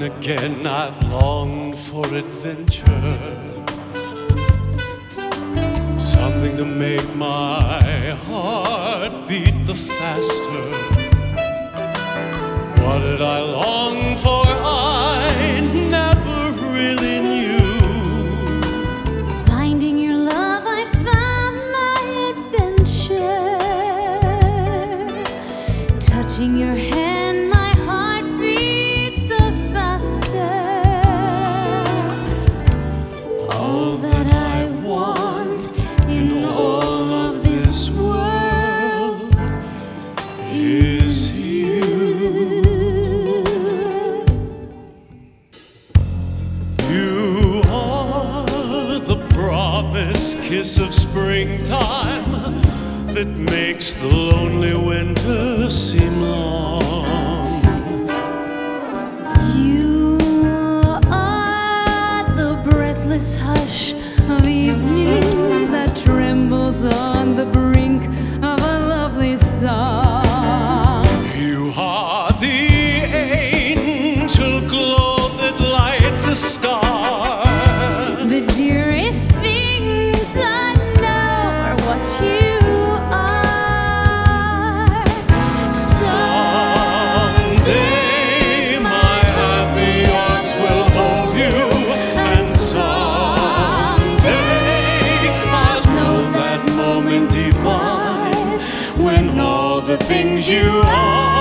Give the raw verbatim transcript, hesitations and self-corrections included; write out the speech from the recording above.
again I've longed for adventure, something to make my heart beat the faster. What did I long for? I never really knew. Finding your love, I found my adventure. Touching your hand, my heart beats the faster. All that I want in all of this world is you. You are the promised kiss of springtime that makes the lonely winter seem long. You are the breathless hush of evening that trembles on the brink of a lovely song. You are the angel glow that lights a star. The dearest things I know are what you are. Someday my happy arms will hold you, and someday I'll know that moment divine when all the things you are